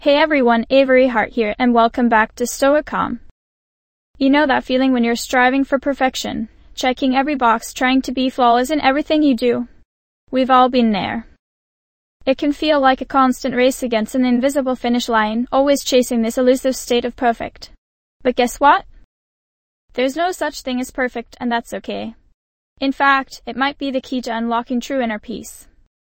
Hey everyone, Avery Hart here, and welcome back to Stoic Calm. You know that feeling when you're striving for perfection, checking every box, trying to be flawless in everything you do? We've all been there. It can feel like a constant race against an invisible finish line, always chasing this elusive state of perfect. But guess what? There's no such thing as perfect, and that's okay. In fact, it might be the key to unlocking true inner peace.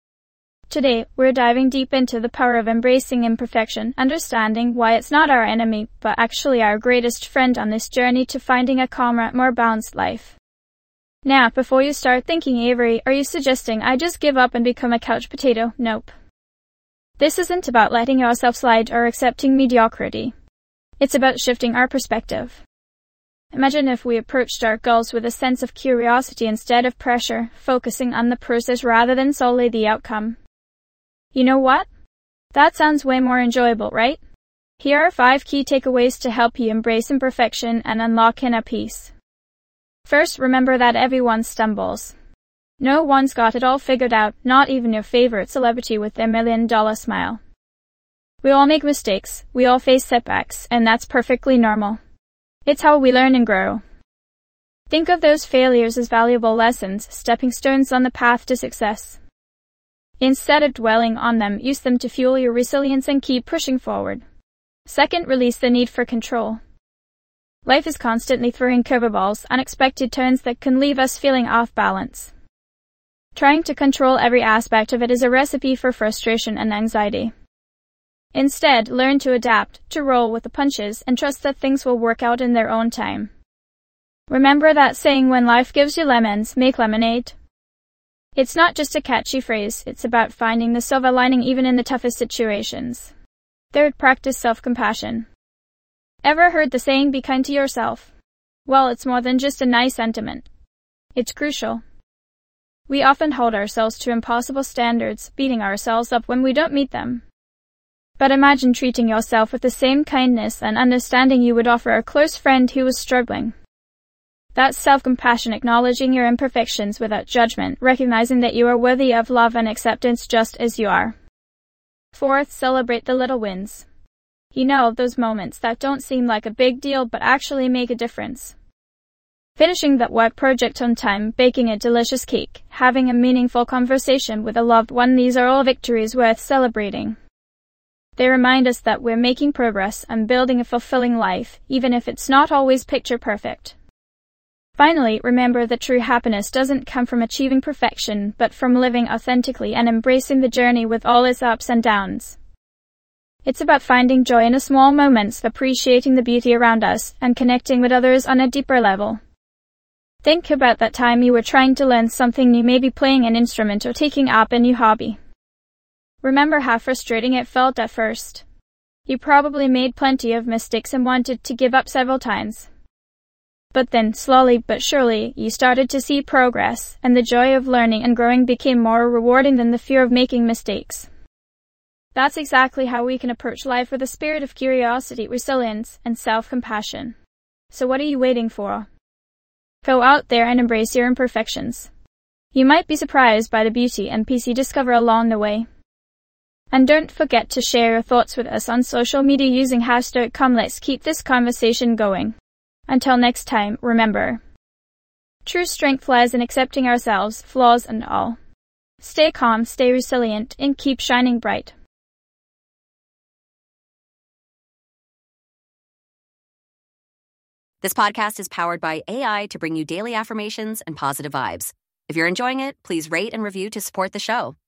Today, we're diving deep into the power of embracing imperfection, understanding why it's not our enemy, but actually our greatest friend on this journey to finding a calmer, more balanced life. Now, before you start thinking, Avery, are you suggesting I just give up and become a couch potato? Nope. This isn't about letting yourself slide or accepting mediocrity. It's about shifting our perspective. Imagine if we approached our goals with a sense of curiosity instead of pressure, focusing on the process rather than solely the outcome. You know what? That sounds way more enjoyable, right? Here are 5 key takeaways to help you embrace imperfection and unlock inner peace. First, remember that everyone stumbles. No one's got it all figured out, not even your favorite celebrity with their $1 million smile. We all make mistakes, we all face setbacks, and that's perfectly normal. It's how we learn and grow. Think of those failures as valuable lessons, stepping stones on the path to success. Instead of dwelling on them, use them to fuel your resilience and keep pushing forward. Second, release the need for control. Life is constantly throwing curveballs, unexpected turns that can leave us feeling off balance. Trying to control every aspect of it is a recipe for frustration and anxiety. Instead, learn to adapt, to roll with the punches, and trust that things will work out in their own time. Remember that saying, when life gives you lemons, make lemonade. It's not just a catchy phrase, it's about finding the silver lining even in the toughest situations. Third, practice self-compassion. Ever heard the saying, be kind to yourself? Well, it's more than just a nice sentiment. It's crucial. We often hold ourselves to impossible standards, beating ourselves up when we don't meet them. But imagine treating yourself with the same kindness and understanding you would offer a close friend who was struggling. That's self-compassion, acknowledging your imperfections without judgment, recognizing that you are worthy of love and acceptance just as you are. Fourth, celebrate the little wins. You know, those moments that don't seem like a big deal but actually make a difference. Finishing that work project on time, baking a delicious cake, having a meaningful conversation with a loved one, these are all victories worth celebrating. They remind us that we're making progress and building a fulfilling life, even if it's not always picture perfect. Finally, remember that true happiness doesn't come from achieving perfection, but from living authentically and embracing the journey with all its ups and downs. It's about finding joy in the small moments, appreciating the beauty around us, and connecting with others on a deeper level. Think about that time you were trying to learn something new, maybe playing an instrument or taking up a new hobby. Remember how frustrating it felt at first. You probably made plenty of mistakes and wanted to give up several times. But then, slowly but surely, you started to see progress, and the joy of learning and growing became more rewarding than the fear of making mistakes. That's exactly how we can approach life, with a spirit of curiosity, resilience, and self-compassion. So what are you waiting for? Go out there and embrace your imperfections. You might be surprised by the beauty and peace you discover along the way. And don't forget to share your thoughts with us on social media using #StoicCalm. Let's keep this conversation going. Until next time, remember, true strength lies in accepting ourselves, flaws and all. Stay calm, stay resilient, and keep shining bright. This podcast is powered by AI to bring you daily affirmations and positive vibes. If you're enjoying it, please rate and review to support the show.